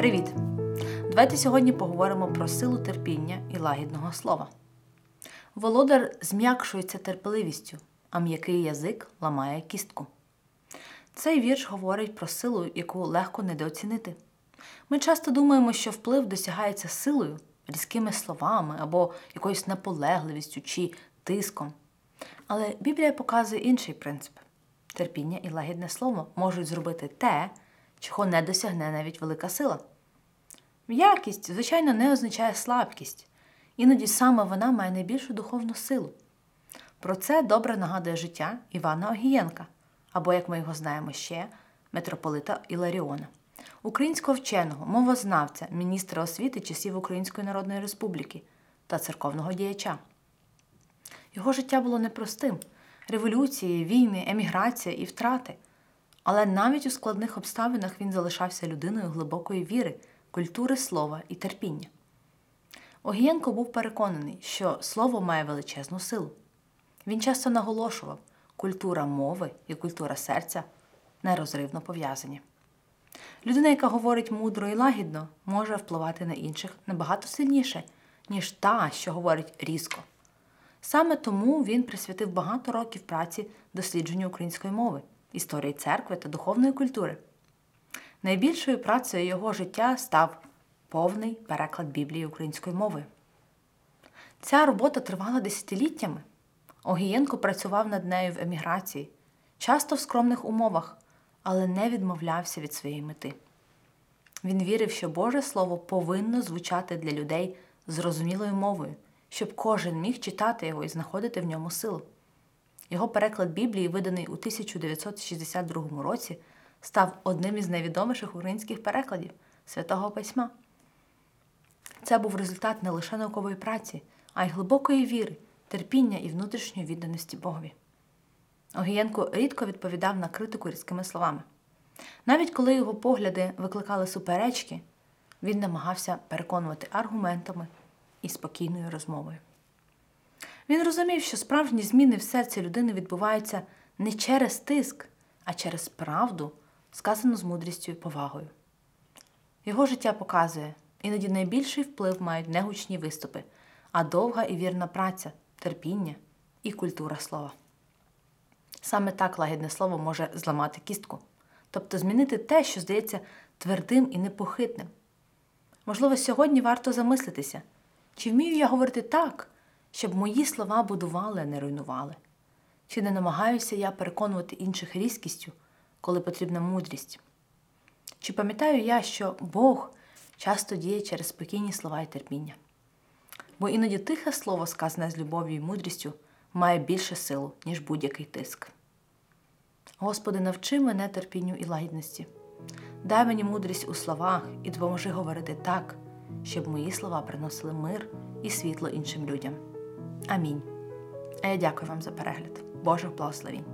Привіт! Давайте сьогодні поговоримо про силу терпіння і лагідного слова. Володар зм'якшується терпеливістю, а м'який язик ламає кістку. Цей вірш говорить про силу, яку легко недооцінити. Ми часто думаємо, що вплив досягається силою, різкими словами або якоюсь наполегливістю чи тиском. Але Біблія показує інший принцип. Терпіння і лагідне слово можуть зробити те, чого не досягне навіть велика сила. М'якість, звичайно, не означає слабкість. Іноді саме вона має найбільшу духовну силу. Про це добре нагадує життя Івана Огієнка, або, як ми його знаємо ще, митрополита Іларіона, українського вченого, мовознавця, міністра освіти часів Української Народної Республіки та церковного діяча. Його життя було непростим – революції, війни, еміграція і втрати. Але навіть у складних обставинах він залишався людиною глибокої віри, культури слова і терпіння. Огієнко був переконаний, що слово має величезну силу. Він часто наголошував, культура мови і культура серця нерозривно пов'язані. Людина, яка говорить мудро і лагідно, може впливати на інших набагато сильніше, ніж та, що говорить різко. Саме тому він присвятив багато років праці дослідженню української мови, історії церкви та духовної культури. Найбільшою працею його життя став повний переклад Біблії українською мовою. Ця робота тривала десятиліттями. Огієнко працював над нею в еміграції, часто в скромних умовах, але не відмовлявся від своєї мети. Він вірив, що Боже Слово повинно звучати для людей зрозумілою мовою, щоб кожен міг читати його і знаходити в ньому силу. Його переклад Біблії, виданий у 1962 році, став одним із найвідоміших українських перекладів Святого Письма. Це був результат не лише наукової праці, а й глибокої віри, терпіння і внутрішньої відданості Богові. Огієнко рідко відповідав на критику різкими словами. Навіть коли його погляди викликали суперечки, він намагався переконувати аргументами і спокійною розмовою. Він розумів, що справжні зміни в серці людини відбуваються не через тиск, а через правду, сказану з мудрістю і повагою. Його життя показує, іноді найбільший вплив мають не гучні виступи, а довга і вірна праця, терпіння і культура слова. Саме так лагідне слово може зламати кістку, тобто змінити те, що здається твердим і непохитним. Можливо, сьогодні варто замислитися, чи вмію я говорити так, щоб мої слова будували, а не руйнували? Чи не намагаюся я переконувати інших різкістю, коли потрібна мудрість? Чи пам'ятаю я, що Бог часто діє через спокійні слова і терпіння? Бо іноді тихе слово, сказане з любов'ю і мудрістю, має більше силу, ніж будь-який тиск. Господи, навчи мене терпінню і лагідності. Дай мені мудрість у словах і допоможи говорити так, щоб мої слова приносили мир і світло іншим людям. Амінь. А я дякую вам за перегляд. Божих благословінь.